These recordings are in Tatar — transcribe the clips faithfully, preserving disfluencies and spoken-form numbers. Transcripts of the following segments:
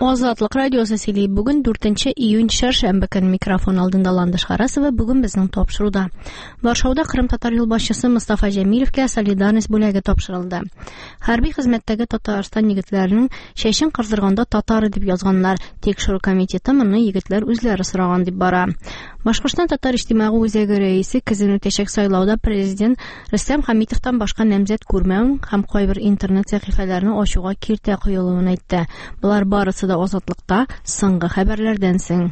Азатлык радиосы сөйли. Бүген дүртенче июнь чаршамбы көн микрофон алдында Ландыш Харасова бүген безнең тапшыруда. Варшауда Кырым татар юлбашчысы Мустафа Җәмилевкә солидарность бүләге тапшырылды. Хәрби хезмәттәге Татарстан егетләренең чәчен кырдырганда татары дип язганнар. Тикшерү комитеты моны егетләр үзләре сораган дип бара. Башкортстан татар иҗтимагый үзәге рәисе көзен үтәчәк сайлауда президент Рөстәм Хәмитовтан башка намзәт күрмәүен һәм кайбер интернет сәхифәләрне ачуга киртә куелуын әйтте. Булар барысы да Азатлыкта соңгы хәбәрләрдән соң.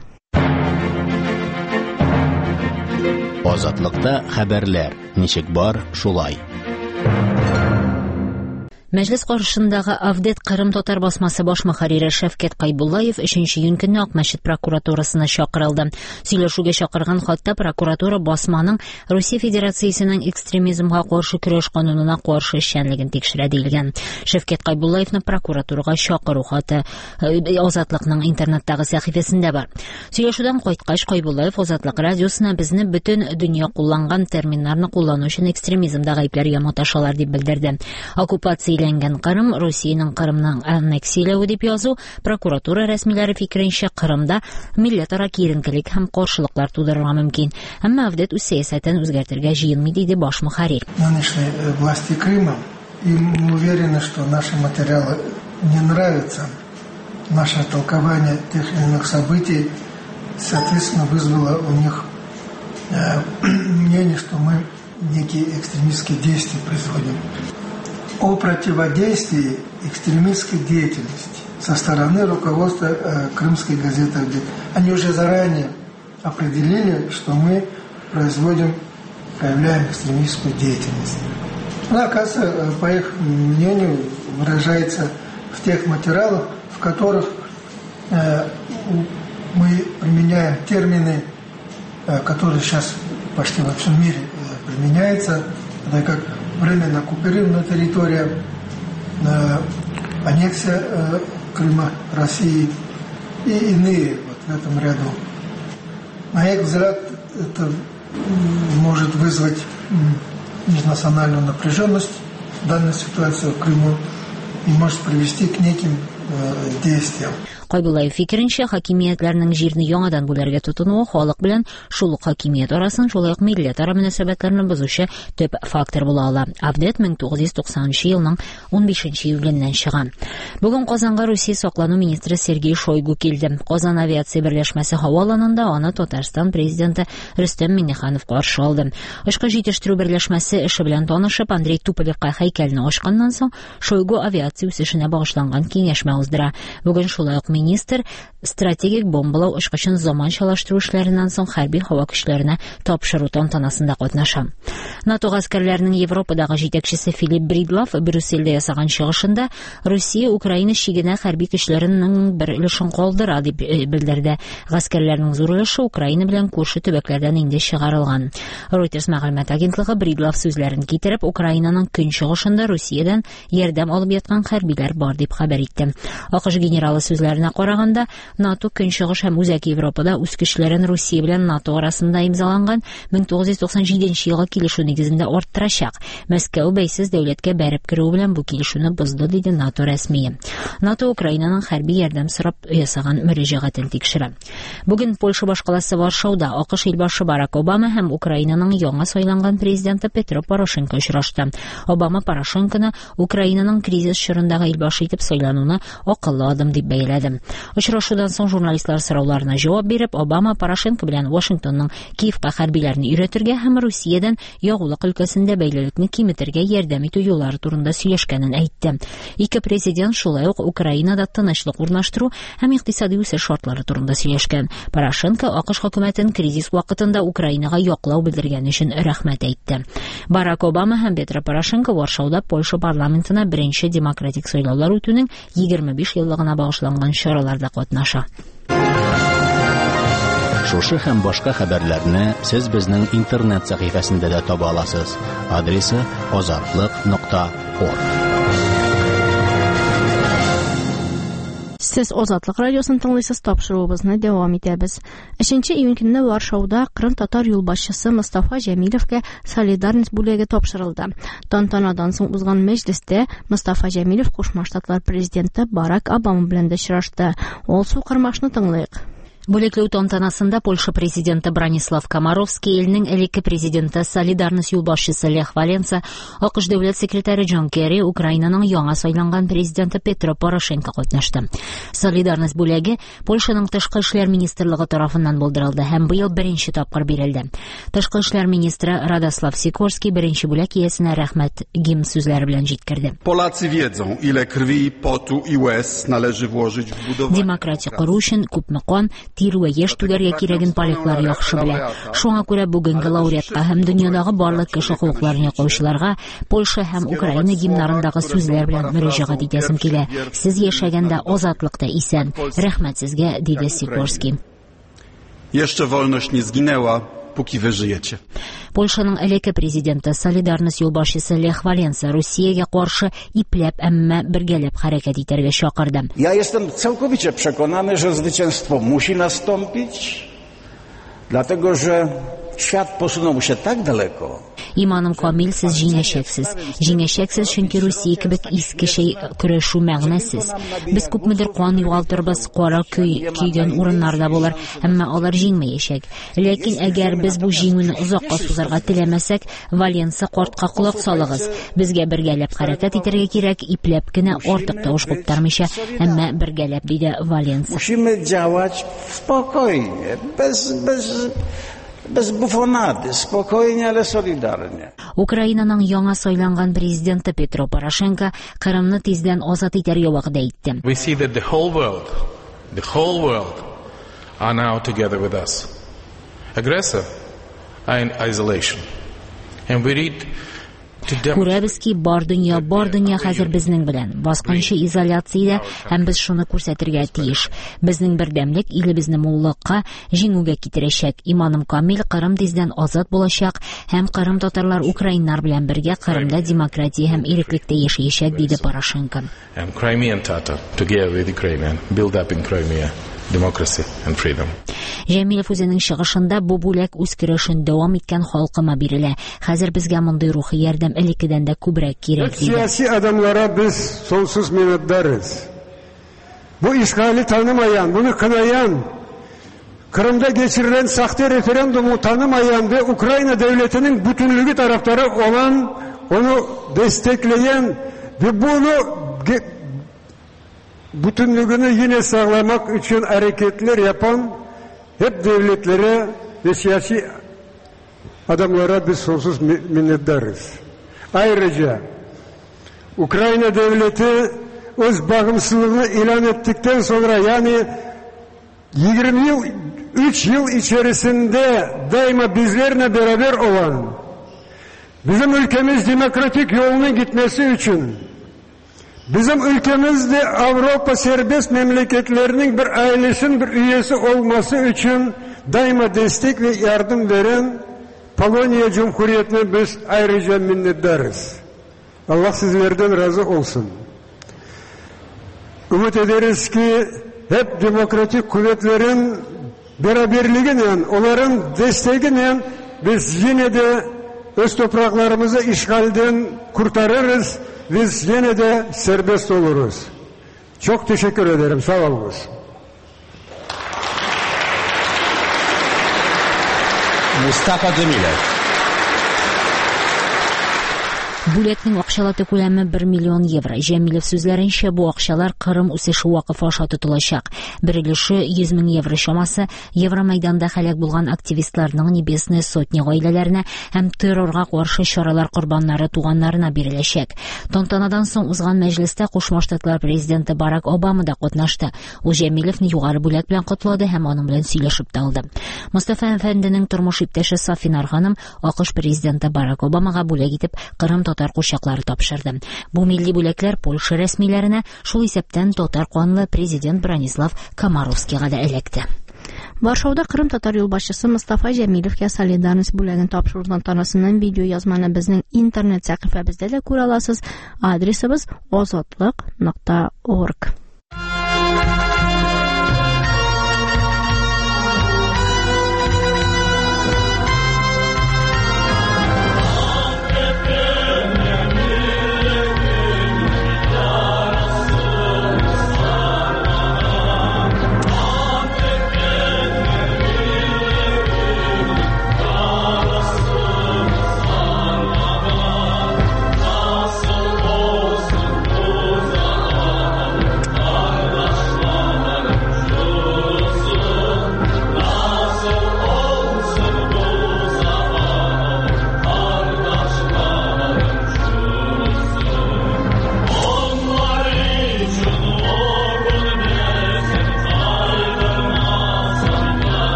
Азатлыкта хәбәрләр. Ничек бар, шулай. Мәҗлес каршындагы Авдет Кырым татар басмасы баш мөхәррире Шәфкәт Кайбуллаев өченче июнь көнне Акмәчет прокуратурасына чакырылды. Сөйләшүгә чакырган хатта прокуратура басманың Русия Федерациясенең экстремизмга каршы көрәш канунына каршы эшчәнлеген тикшерә диелгән. Шәфкәт Кайбуллаевны прокуратурага чакыру хаты Азатлыкның интернеттагы сәхифәсендә бар. Сөйләшүдән кайткач Кайбуллаев Азатлык радиосына безне бөтен дөнья кулланган терминнарны куллану өчен экстремизмда гаепләргә маташалар дип белдерде. Оккупация Кырым Русиянең Кырымның аннексияләү дип язу прокуратура рәсмиләре фикеренчә Кырымда милләтара киеренкелек һәм каршылыклар тудырырга мөмкин. Әмма Авдет үз сәясәтен үзгәртергә җыенмый диде баш мөхәррир. Нынешние власти Крыма, и мы уверены, что наши материалы не нравятся. Наше толкование тех или иных событий, соответственно, вызвало у них э, мнение, что мы некие экстремистские действия производим. О противодействии экстремистской деятельности со стороны руководства э, крымской газеты «Авдет». Они уже заранее определили, что мы производим, проявляем экстремистскую деятельность. Она, оказывается, по их мнению, выражается в тех материалах, в которых э, мы применяем термины, э, которые сейчас почти во всем мире э, применяются, это как временно оккупированная территория, э, аннексия э, Крыма, России и иные вот в этом ряду. На их взгляд, это может вызвать межнациональную напряженность в данной ситуации в Крыму и может привести к неким э, действиям. Кайбуллаев фикеренчә, хакимиятләрнең җирне яңадан бүләргә тотынуы халык белән шул ук хакимият арасын, шулай ук милләтара мөнәсәбәтләрне бозучы төп фактор була ала. Авдет мең тугыз йөз туксанынчы елның унбишенче июленнән чыган. Бүген Казанга Русия саклану министры Сергей Шойгу килде. Казан авиация берләшмәсе һаваланында аны Татарстан президенты Рөстәм Миңнеханов каршы алды. Очкы җитештерү берләшмәсе эше белән танышып, Андрей Туполевка һәйкәлне ачканнан соң Шойгу авиация үсешенә багышланган киңәшмә уздыра. Бүген шулай ук министр стратегик бомбалау очкычын заманчалаштыру эшләреннән соң хәрби һава көчләренә тапшыру тантанасында катнаша. НАТО гаскәрләренең Европадагы җитәкчесе Филипп Бридлов Брюссельдә ясаган чыгышында Россия Украина чигенә хәрби көчләренең бер өлешен калдыра дип белдерде. Гаскәрләрнең зур өлеше Украина белән күрше төбәкләрдән инде чыгарылган. Reuters мәгълүмат агентлыгы Бридлов сүзләрен китереп, Украинаның көнчыгышында Россиядән ярдәм алып яткан хәрбиләр бар дип хәбәр итте. АКШ генералы сүзләренә караганда, НАТО көнчыгыш һәм үзәк Европада үз көчләрен Россия белән НАТО арасында имзаланган мең тугыз йөз туксан җиденче елгы килешү нигезендә арттырачак. Мәскәү бәйсез дәүләткә бәреп керү белән бу килешүне бозды, диде НАТО рәсмие. НАТО Украинаның хәрби ярдәм сорап ясаган мөрәҗәгатен тикшерә. Бүген Польша башкаласы Варшауда АКШ илбашы Барак Обама һәм Украинаның яңа сайланган президенты Петро Порошенко очрашты. Обама Порошенконы Украинаның кризис чорындагы илбашы итеп сайлануны акыллы адым дип бәяләде. Очрашудан соң журналистлар сорауларына җавап биреп, Обама Порошенко белән Вашингтонның Киевка хәрбиләрне өйрәтергә һәм Русиядән ягулык өлкәсендә бәйлелекне киметергә ярдәм итү юллары турында сөйләшкәнен әйтте. Ике президент шулай ук Украинада тынычлык урнаштыру һәм икътисади үсеш шартлары турында сөйләшкән. Порошенко АКШ хөкүмәтен кризис вакытында Украинага яклау белдергән өчен рәхмәт әйтте. Барак Обама һәм Петро Порошенко Варшауда Польша парламентына беренче демократик сайлаулар үтүнең егерме биш еллыгына багышланган чараларда катнаша. Шушы һәм башка хәбәрләрне сез безнең интернет сәхифәсендә дә таба аласыз. Адресы азатлык нокта орг. Siz Ozatlık Radiosu'nu tınlıysiz, tapşırığımızı devam edəbiz. üçüncü iyun günü Varşavda Qırım Tatar yolbaşçısı Mustafa Cəmilovga Solidarność bulegi topşırıldı. Tantanadan soň uzgan meclisde Mustafa Cəmilov Qoşma Ştatlar prezidenti Barack Obama bilen de şıraşdı. Ol su qırmaşını tınlıyıq. Бүлеклеу тантанасында Польша президенты Бранислав Комаровский, элнең элекке президенты Солидарность юлбашчысы Лех Валенса, АКШ дәүләт секретаре Джон Керри, Украинаның яңа сайланган президенты Петро Порошенко катнашты. Солидарность бүлеге Польшаның тышкы эшләр министрлыгы тарафыннан булдырылды һәм быел беренче тапкыр бирелде. Тышкы эшләр министры Радослав Sikorski беренче бүләк иясенә рәхмәт гимн сүзләре белән җиткерде. Polacy wiedzą, ile krwi, potu i łez należy włożyć w budowanie. Демократия кору өчен күпме кан, тир вә яшь түгәргә кирәген поляклар яхшы белә. Шуңа күрә бүгенге лауреатка һәм дөньядагы барлык кеше хукукларын яклаучыларга Польша һәм Украина гимннарындагы сүзләр белән мөрәҗәгать итәсем килә. Сез яшәгәндә азатлыкта исән. Рәхмәт сезгә, диде Sikorski. Jeszcze wolność nie zginęła, póki wy żyjecie. Польшаның элекке президенты Солидарность юлбашчысы Лех Валенса Россиягә каршы ипләп, әмма бергәләп хәрәкәт итәргә чакырды. Ja jestem całkowicie przekonany, że zwycięstwo musi nastąpić, dlatego że świat posunął się tak daleko. Иманым камил, сез җиңәчәксез. Җиңәчәксез, чөнки Россия кебек иске шәй көрәшү мәгънәсез. Без күпмедер кан югалтырбыз, кара көй кигән урыннарда булыр, әмма алар җиңмәячәк. Ләкин әгәр без бу җиңүне узакка сузарга теләмәсәк, Валенса картка колак салыгыз. Безгә бергәләп хәрәкәт итәргә кирәк, ипләп кенә артык тавыш куптармыйча, әмма бергәләп, диде Валенса. Musimy działać spokojnie, bez bez Без буфонады, спокойно, але солидарно. Украинаның яңа сайланган президенты Петро Порошенко Кырымны тиздән азат итәргә вәгъдә итте. We see that the whole world, the whole world are now together with us. Aggressor are in isolation. And we read Күрәбез ки, бар дөнья, бар дөнья хәзер безнең белән. Баскынчы изоляциядә, һәм без шуны күрсәтергә тиеш. Безнең бердәмлек илебезне муллыкка, җиңүгә китерәчәк. Иманым камил, Кырым тиздән азат булачак, һәм Кырым татарлар украиннар белән бергә Кырымда демократия һәм иреклектә яшәячәк, диде Порошенко. And Crimean Tatar together with Ukrainian build up in Crimea democracy and freedom. Җәмилов үзенең чыгышында бу бүләк үз көрәшен дәвам иткән халкыма бирелә. Хәзер безгә мондый рухи ярдәм элеккедән дә күбрәк кирәк, диде. Siyasi adamlara biz sonsuz minnettarız. Bu işgali tanımayan, bunu kınayan, Kırım'da geçirilen sahte referandumu tanımayan ve Ukrayna devletinin bütünlüğü taraftarı olan, onu destekleyen ve bunu bütünlüğünü yine sağlamak için hareketler yapan hep devletlere ve siyasi adamlara biz sonsuz minnettarız. Ayrıca Ukrayna devleti öz bağımsızlığını ilan ettikten sonra, yani yirmi yıl, üç yıl içerisinde daima bizlerle beraber olan, bizim ülkemiz demokratik yolunun gitmesi için, bizim ülkemizde Avrupa serbest memleketlerinin bir ailesinin bir üyesi olması için daima destek ve yardım veren Polonya Cumhuriyeti'ne biz ayrıca minnettarız. Allah sizlerden razı olsun. Umut ederiz ki hep demokratik kuvvetlerin beraberliğiyle, onların desteğiyle biz yine de öz topraklarımızı işgalden kurtarırız. Biz yine de serbest oluruz. Çok teşekkür ederim. Sağ olunuz. Mustafa Cemilov. Бүләкнең акчалаты күләме бер миллион евро. Җәмилов сүзләренчә, бу акчалар Кырым үсеше вакыфы аша тотылачак. Бер өлеше йөз мең евро чамасы Евромайданда һәлак булган активистларның Небесная сотня гаиләләренә һәм террорга каршы чаралар корбаннары туганнарына биреләчәк. Тантанадан соң узган мәҗлестә Кушма Штатлар президенты Барак Обама да катнашты. Ул Җәмиловны югары бүләк белән котлады һәм аның белән сөйләшеп тә алды. Мустафа әфәнденең тормыш иптәше Сафинар ханым АКШ президенты Барак Обамага бүләк итеп Кырым татар кучаклары тапшырды. Бу милли бүләкләр Польша рәсмиләренә шул исәптән татар канлы президент Бранислав Комаровскийга да эләкте. Варшавда Кырым татар юлбашчысы Мустафа Җәмиловка Солидарность бүләген тапшыру тантанасыннан видео язманы безнең интернет сәхифәбездә дә күрә аласыз. Адресыбыз озатлык нокта орг.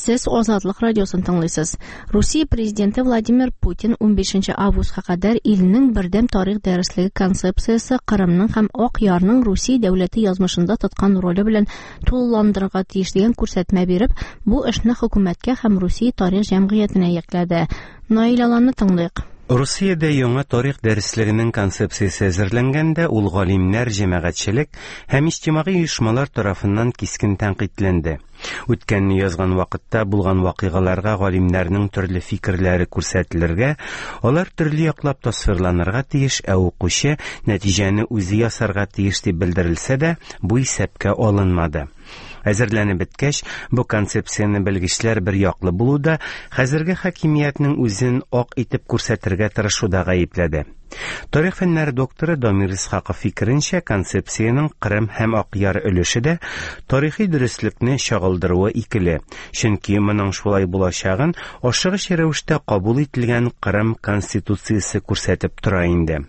Сез Азатлык радиосын тыңлыйсыз. Русия президенты Владимир Путин он бишенче августка кадәр илнең бердәм тарих дәреслеге концепциясе Кырымның һәм Ак Ярның Русия дәүләте язмышында тоткан роле белән тулыландырырга тиеш дигән күрсәтмә биреп, бу эшне хөкүмәткә һәм Русия тарих җәмгыятенә йөкләде. Наил Аланны тыңлыйк. Русиядә яңа тарих дәреслегенең концепциясе әзерләнгәндә, ул галимнәр, җәмәгатьчелек һәм иҗтимагый оешмалар тарафыннан кискен тәнкыйтьләнде. Үткәнне язган вакытта булган вакыйгаларга галимнәрнең төрле фикерләре күрсәтелергә, алар төрле яклап тасвирланырга тиеш, ә укучы нәтиҗәне үзе ясарга тиеш дип белдерелсә дә, бу исәпкә алынмады. Әзерләнеп беткәч, бу концепцияне белгечләр бер яклы булуда, хәзерге хакимиятның үзен ак итеп күрсәтергә тырышуда гаепләде. Тарих фәннәре докторы Дамир Исхаков фикеренчә, концепцияның Кырым һәм Ак Яр өлеше дә тарихи дөреслекне чагылдыруы икеле. Чөнки моның шулай булачагын ашыгыч рәвештә кабул ителгән Кырым конституциясе күрсәтеп тора инде.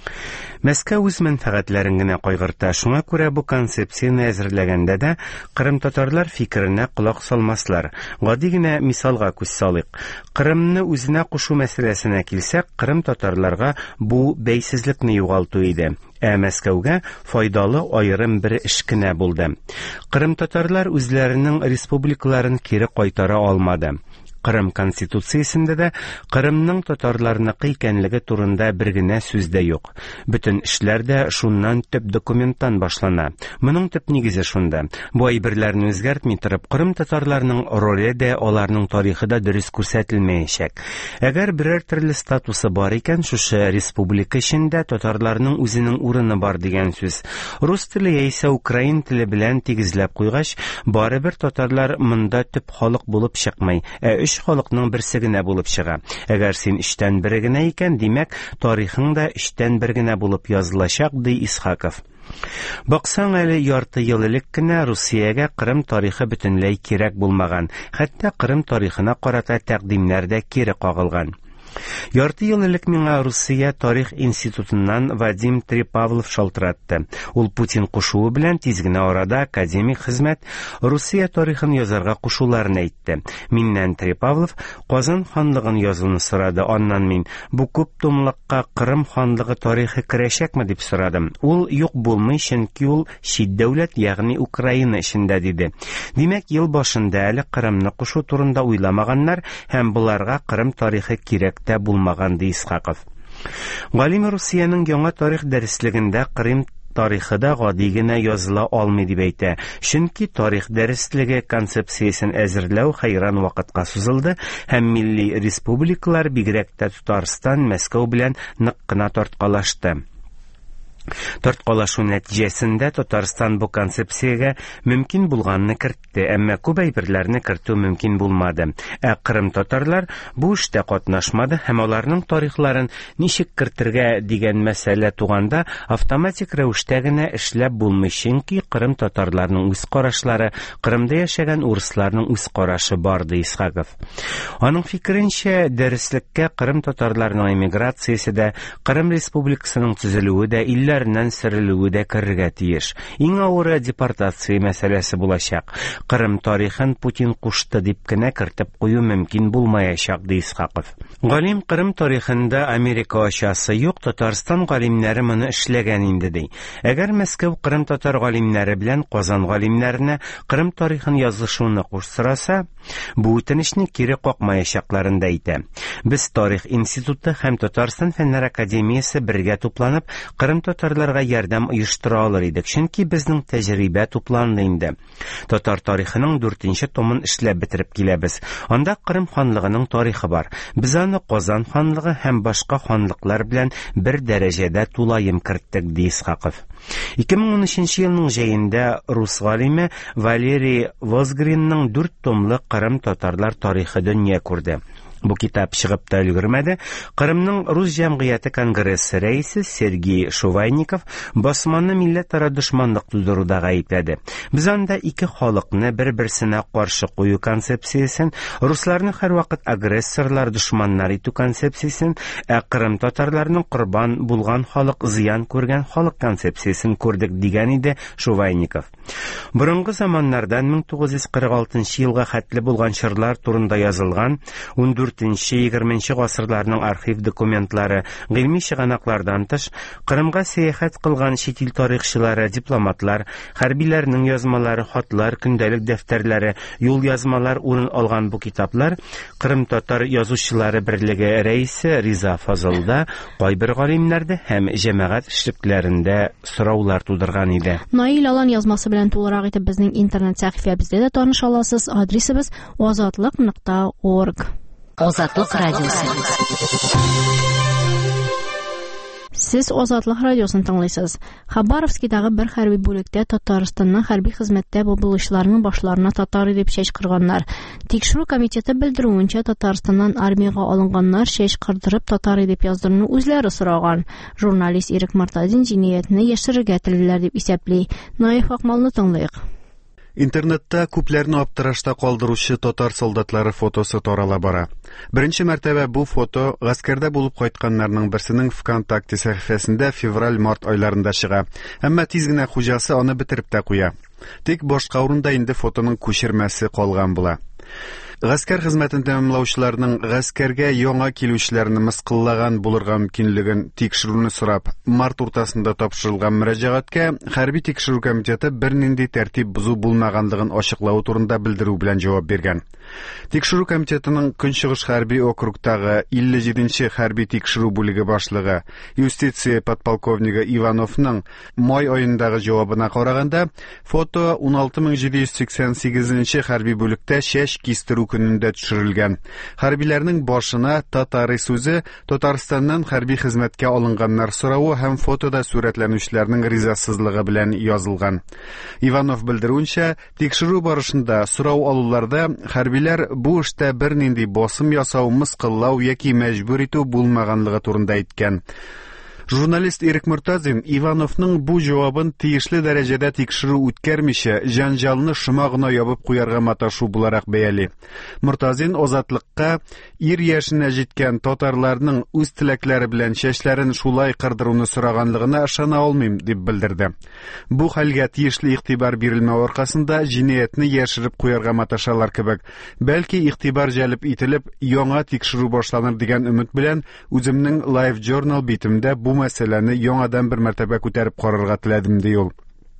Мәскәү үз мәнфәгатьләрен генә кайгырта. Шуңа күрә бу концепцияне әзерләгәндә дә Кырым татарлар фикеренә колак салмаслар. Гади генә мисалга күз салыйк. Кырымны үзенә кушу мәсьәләсенә килсәк, Кырым татарларга бу бәйсезлекне югалту иде. Ә Мәскәүгә файдалы аерым бер эш кенә булды. Кырым татарлар үзләренең республикаларын кире кайтара алмады. Кырым конституциясендә дә Кырымның татарларныкы икәнлеге турында бер генә сүз дә юк. Бөтен эшләр дә шуннан төп документтан башлана. Моның төп нигезе шунда. Бу әйберләрне үзгәртми торып, Кырым татарларының роле дә, аларның тарихы да дөрес күрсәтелмәячәк. Әгәр берәр төрле статусы бар икән, шушы республика эчендә татарларның үзенең урыны бар дигән сүз. Рус теле яисә украин теле белән тигезләп куйгач, барыбер татарлар монда төп халык булып чыкмый, ә өч халыкның берсе генә булып чыга. Әгәр син өчтән бер генә икән, димәк, тарихың да өчтән бер генә булып язылачак, ди Исхаков. Баксаң әле ярты ел элек кенә Русиягә Кырым тарихы бөтенләй кирәк булмаган. Хәтта Кырым тарихына карата тәкъдимнәр дә кире кагылган. Ярты ел элек миңа Русия тарих институтыннан Вадим Трепавлов шалтыратты. Ул Путин кушуы белән тиз генә арада академик хезмәт Русия тарихын язарга кушуларын әйтте. Миннән Трепавлов Казан ханлыгын язуны сорады. Аннан мин бу күп томлыкка Кырым ханлыгы тарихы керәчәкме дип сорадым. Ул юк булмый, чөнки ул чит дәүләт, ягъни Украина эчендә диде. Димәк, ел башында әле Кырымны кушу турында уйламаганнар һәм буларга Кырым тарихы кирәк тә булмаган, ди Исхаков. Галим Русиянең яңа тарих дәреслегендә Кырым тарихы да гади генә языла алмый дип әйтә. Чөнки тарих дәреслеге концепциясен әзерләү хәйран вакытка сузылды һәм милли республикалар, бигрәк тә Татарстан, Мәскәү белән нык кына тарткалашты. Тарткалашу нәтиҗәсендә Татарстан бу концепциягә мөмкин булганны кертте, әмма күп әйберләрне кертү мөмкин булмады. Ә Кырым татарлар бу эштә катнашмады һәм аларның тарихларын ничек кертергә дигән мәсьәлә туганда автоматик рәвештә генә эшләп булмый, чөнки Кырым татарларының үз карашлары, Кырымда яшәгән урысларның үз карашы бар, ди Исхаков. Аның фикеренчә, дәреслеккә Кырым татарларының эмиграциясе дә, Кырым республикасының төзелүе дә, илләрнән сөрелүе дә керергә тиеш. Иң авыры депортация мәсьәләсе булачак. Кырым тарихын Путин кушты дип кенә кертеп кую мөмкин булмаячак, ди Исхаков. Галим Кырым тарихында Америка ашасы юк, Татарстан галимнәре моны эшләгән инде, ди. Әгәр Мәскәү Кырым татар галимнәре белән Казан галимнәренә Кырым тарихын язышуны куштыраса, бу үтенечне кире какмаячакларын да әйтә. Без Тарих институты һәм Татарстан фәннәр академиясе бергә тупланып, Кырым татарларга ярдәм оештыра алыр идек, чөнки безнең тәҗрибә тупланды инде. Татар тарихының дүртенче томын эшләп бетереп киләбез. Анда Кырым ханлыгының тарихы бар. Без аны Казан ханлыгы һәм башка ханлыклар белән бер дәрәҗәдә тулаем керттек, ди Исхаков. ике мең он өченче елның җәендә рус галиме Валерий Возгринның дүрт томлы Кырым татарлар тарихы дөнья күрде. Бу китап чыгып та өлгермәде. Кырымның Рус җәмгыяте конгрессы рәисе Сергей Шувайников басманы милләтара дошманлык тудыруда гаепләде. Без анда ике халыкны бер-берсенә каршы кую концепциясен, русларны һәрвакыт агрессорлар, дошманнар итү концепциясен, ә Кырым татарларының корбан булган халык, зыян күргән халык концепциясен күрдек дигән иде Шувайников. Борынгы заманнардан мең тугыз йөз кырык алтынчы елга хәтле булган чорлар турында язылган ундүртенче-егерменче гасырларның архив документлары, гыйльми чыганаклардан тыш, Кырымга сәяхәт кылган чит ил тарихчылары, дипломатлар, хәрбиләрнең язмалары, хатлар, көндәлек дәфтәрләре, юл язмалар урын алган бу китаплар Кырым татар язучылары берлеге рәисе Риза Фазылда кайбер галимнәрдә һәм җәмәгать эшлекләрендә сораулар тудырган иде. Наил Алан язмасы белән тулырак итеп безнең интернет сәхифәбездә дә таныша аласыз. Адресыбыз азатлык нокта орг. Азатлык радиосы. Сез Азатлык радиосын тыңлыйсыз. Хабаровскидагы бер хәрби бүлектә Татарстанның хәрби хезмәттә булучыларның башларына татар дип чәч кырганнар. Тикшерү комитеты белдерүенчә, Татарстаннан армиягә алынганнар чәч кырдырып татар дип яздыруны үзләре сораган. Журналист Ирек Мортазин җинаятьне яшерергә телиләр дип исәпли. Наиф Акмалны тыңлыйк. Интернетта күпләрне аптырашта калдыручы татар солдатлары фотосы тарала бара. Беренче мәртәбә бу фото гаскәрдә булып кайтканнарның берсенең ВКонтакте сәхифәсендә февраль-март айларында чыга. Әмма тиз генә хуҗасы аны бетереп тә куя. Тик башка урында инде фотоның күчермәсе калган була. Гаскәр хезмәтен тәмамлаучыларның гаскәргә яңа килүчеләрне мыскыллаган булырга мөмкинлеген тикшерүне сорап, март уртасында тапшырылган мөрәҗәгатькә хәрби тикшерү комитеты бернинди тәртип бузу булмаганлыгын ачыклау турында белдерү белән җавап биргән. Тикшерү комитетының Көнчыгыш хәрби округтагы илле җиденче хәрби тикшерү бүлеге башлыгы, юстиция подполковнигы Ивановның май аендагы җавабына караганда, фото ун алты мең җиде йөз сиксән сигезенче хәрби бүлектә чәч кистерү көнендә төшерелгән. Хәрбиләрнең башына татары сүзе Татарстаннан хәрби хезмәткә алынганнар соравы һәм фотода сурәтләнүчеләрнең ризасызлыгы белән язылган. Иванов белдерүенчә, тикшерү барышында сорау алуларда хәрбиләр бу эштә бернинди басым ясау, мыскыллау яки мәҗбүр итү булмаганлыгы турында әйткән. Журналист Ирек Мортазин Ивановның бу җавабын тиешле дәрәҗәдә тикшерү үткәрмичә, җанҗалны шома гына ябып куярга маташу буларак бәяли. Мортазин Азатлыкка ир яшенә җиткән татарларның үз теләкләре белән чәчләрен шулай кырдыруны сораганлыгына ышана алмыйм дип белдерде. Бу хәлгә тиешле игътибар бирелмәү аркасында җинаятьне яшереп куярга маташалар кебек. Бәлки игътибар җәлеп ителеп, яңа тикшерү башланыр дигән өмет белән үземнең Live Journal битемдә бу мәсьәләне яңадан бер мәртәбә күтәреп карарга теләдем ди ул.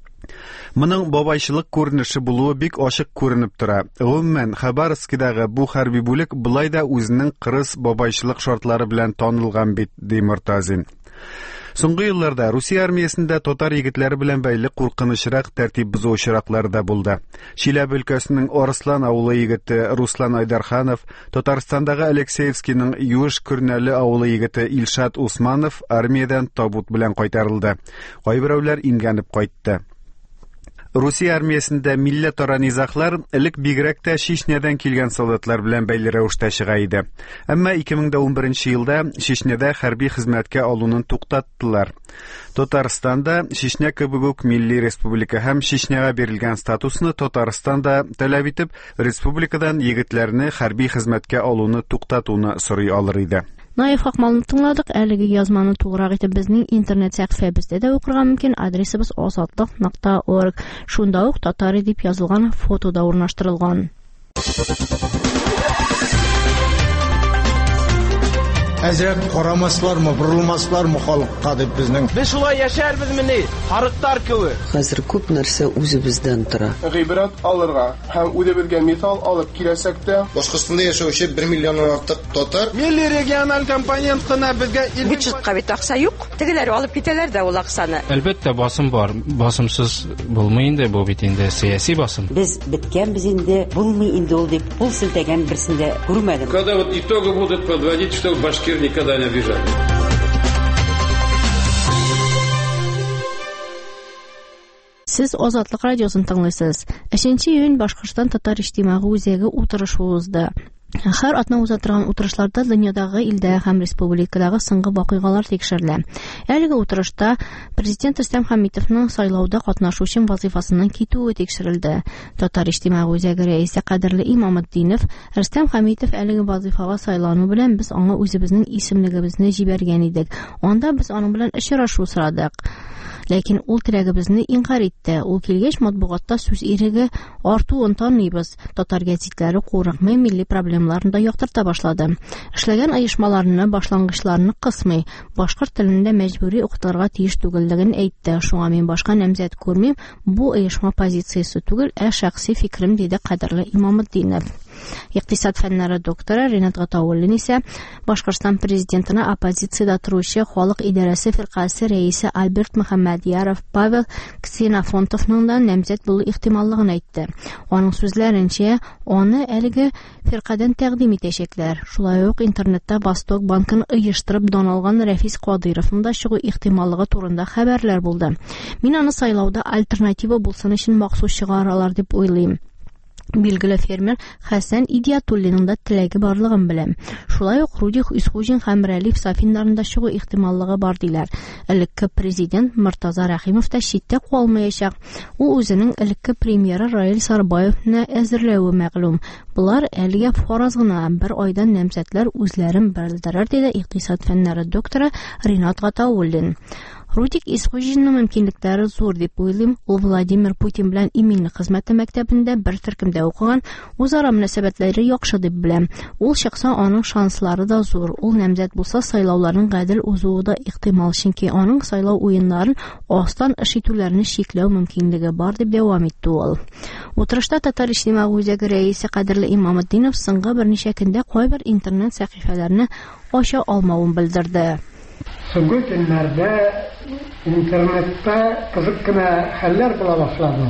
Моның бабайчылык күренеше булуы бик ачык күренеп тора. Гомумән, Хабаровскидагы бу хәрби бүлек былай да үзенең кырыс бабайчылык шартлары белән танылган бит, ди Мортазин. Соңгы елларда Русия армиясендә татар егетләре белән бәйле куркынычрак тәртип бозу очраклары да булды. Чиләбе өлкәсенең Арыслан авылы егете Руслан Айдарханов, Татарстандагы Алексеевскийның Юеш Көрнәле авылы егете Илшат Усманов армиядән табут белән кайтарылды. Кайберәүләр имгәнеп кайтты. Русия армиясендә милләтара низаклар элек бигрәк тә Чечнядан килгән солдатлар белән бәйле рәвештә чыга иде. Әмма ике мең дә унберенче елда Чечняда хәрби хезмәткә алуны туктаттылар. Татарстанда Чечня кебек үк милли республика һәм Чечняга бирелгән статусны Татарстанда таләп итеп, республикадан егетләрне хәрби хезмәткә алуны туктатуны сорый алыр иде. Наиф Акмалны тыңладык. Әлеге язманы туграк итеп безнең интернет сәхифәбездә дә укырга мөмкин. Адресыбыз азатлык нокта орг. Шунда ук татар дип язылган фото да урнаштырылган. Әзрәк карамаслармы, бурылмаслармы халыкка дип безнең. Без шулай яшәрбез мени, харыктар кебек. Хәзер күп нәрсә үзебездән тора. Гыйбрат алырга һәм үзебезгә металл алып киләсәк тә, Башкортстанда яшәүче бер миллионнан артык татар милли региональ компонентына безгә бюджетка бит акча юк. Тегеләр алып китәләр дә ул акчаны. Әлбәттә басым бар. Басымсыз булмый инде бу бит инде сиясәт басым. Без биткән без инде булмый инде ул дип пул силтәгән берсендә күрмәдем. Когда вот итоги будут подводить, что башкир никогда не обижали. Сез Азатлык радиосын тыңлыйсыз. өченче июнь Башкортстан татар иҗтимагый үзәге утырышы узды. Һәр атна уза торган утырышларда дөньядагы илдә һәм республикадагы соңгы вакыйгалар тикшерелә. Әлеге утырышта президент Рөстәм Хәмитовның сайлауда катнашу өчен вазифасыннан китүе тикшерелде. Татар иҗтимагый үзәге рәисе кадерле Имаметдинов, Рөстәм Хәмитов әлеге вазифага сайлану белән без аңа үзебезнең исемлегебезне җибәргән идек. Анда без аның белән очрашу сорадык. Ләкин ул теләгебезне инкар итте. Ул килгәч матбугатта сүз иреге артуын таныйбыз. Татар гәзитләре курыкмый, милли проблемаларын да яктырта башлады. Эшләгән оешмаларны, башлангычларны кысмый, башкорт телендә мәҗбүри укытырга тиеш түгеллеген әйтте. Шуңа мин башка намзәт күрмим, бу оешма позициясе түгел, ә шәхси фикрем, диде кадерле Имаметдинов. Икътисад фәннәре докторы Ринат Гатауллин исә Башкортстан президентына оппозициядә торучы халык идарәсе фиркасы рәисе Альберт Мөхәммәдияров Павел Ксенофонтовның да намзәт булу ихтималлыгын әйтте. Аның сүзләренчә, аны әлеге фиркадан тәкъдим итәчәкләр. Шулай ук интернетта Восток банкын оештырып доналган Рәфис Кадыровның да чыгу ихтималлыгы турында хәбәрләр булды. Мин аны сайлауда альтернатива булсын өчен махсус чыгаралар дип уйлыйм. Билгеле фермер Хәсән Идиятуллинның да теләге барлыгын беләм. Шулай ук Рудих Исхужин һәм Рәлиф Сафиннарның да чыгу ихтималлыгы бар диләр. Элекке президент Мортаза Рәхимов та читтә калмаячак. Ул үзенең элекке премьеры Раил Сарбаевны әзерләве мәгълүм. Булар әлегә фараз гына бер айдан намзәтләр үзләрен белдерер, диде икътисад фәннәре докторы Ринат Гатауллин. Рудик Исхужинның мөмкинлекләре зур дип уйлыйм. Ул Владимир Путин белән иминлек хезмәте мәктәбендә бер төркемдә укыган, үзара мөнәсәбәтләре яхшы дип беләм. Ул чыкса, аның шанслары да зур. Ул намзәт булса, сайлауларның гадел узуы да ихтимал, чөнки аның сайлау уеннарын астан эш итүләрне чикләү мөмкинлеге бар, дип дәвам итте ул. Утырышта Татар иҗтимагый үзәге рәисе кадерле Имаметдинов соңгы берничә көндә кайбер интернет сәхифәләрне ача алмавын белдерде. Соңгы көннәрдә интернетта кызык кына хәлләр була башлады.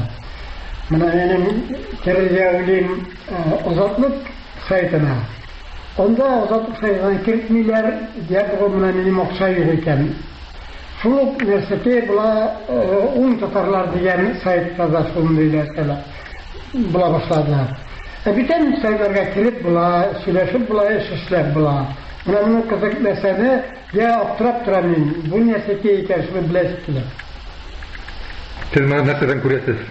Менә минем терәҗәүлим Азатлык сайтына. Онда Азатлык сайтына кертмиләр, ягъни менә минем акча юк икән. Шул нәрсәгә була ун татарлар дигән сайтта да шундый нәрсәләр була башладылар. Ә бүтән сайтларга киреп була, сөйләшеп була, эшләп була. Менә моны кызык нәрсәне я аптырап торам мин. Бу нәрсәгә икән шуны беләсез килә. Сез моны нәрсәдән күрәсез?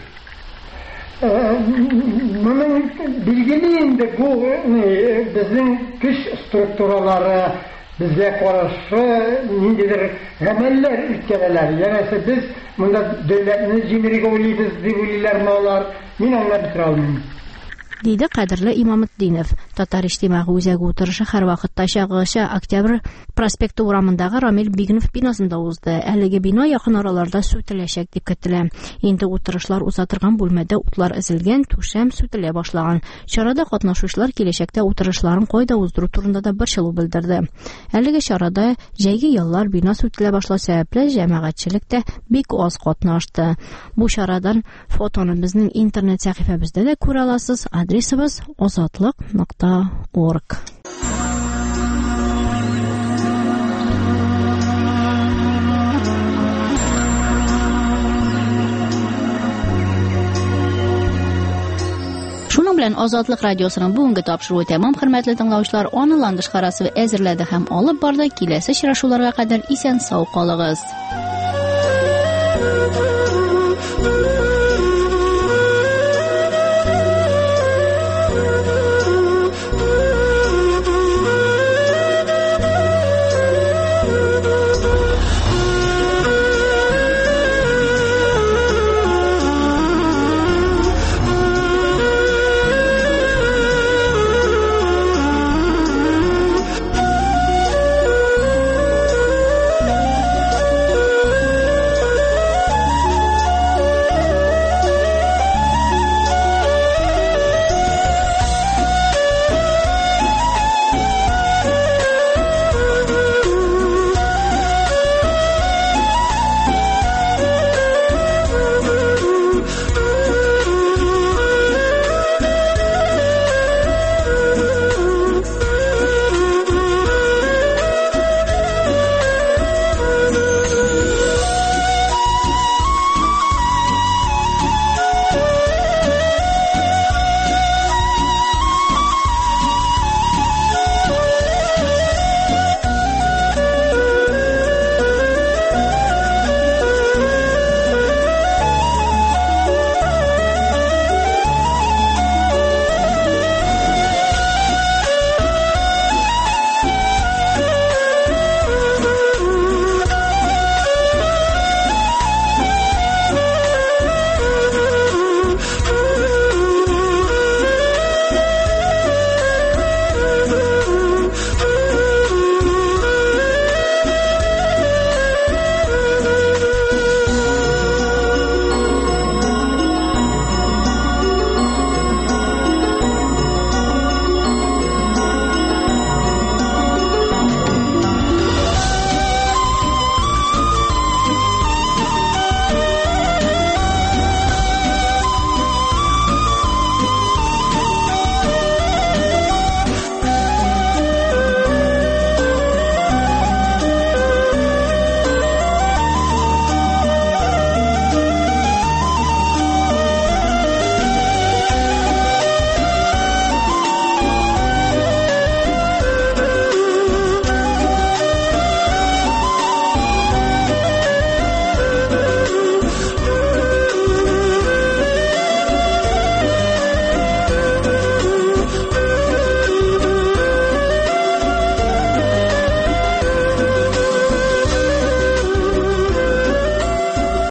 Моның билгеле инде бу безнең көч структуралары безгә каршы ниндидер гамәлләр үткәрәләр. Янәсе без монда дәүләтне җимерергә уйлыйбыз дип уйлыйлармы алар? Мин аңлап бетә алмыйм. Диде кадерле Имаметдинов. Татар иҗтимагый үзәге утырышы һәр вакытта чагылышы Октябрь проспекты урамындагы Рамил Бигнов бинасында узды. Әлеге бина якын араларда сүтеләчәк дип көтелә. Инде утырышлар уза торган бүлмәдә утлар эзелгән, түшәм сүтелә башлаган. Чарада катнашучылар киләчәктә утырышларын кайда уздыру турында да борчылу белдерде. Әлеге чарада җәйге яллар бина сүтелә башласа, сәбәпле җәмәгатьчелек тә бик аз катнашты. Бу чарадан фотоны безнең интернет сәхифәбездә дә күрә аласыз. Адресыбыз озатлык нокта орг. Шуның белән Азатлык радиосының бүгенге тапшыруы тәмам, хөрмәтле тыңлаучылар. Аны Ландыш карасы әзерләде һәм алып барды. Киләсе очрашуларга кадәр исән сау калыгыз.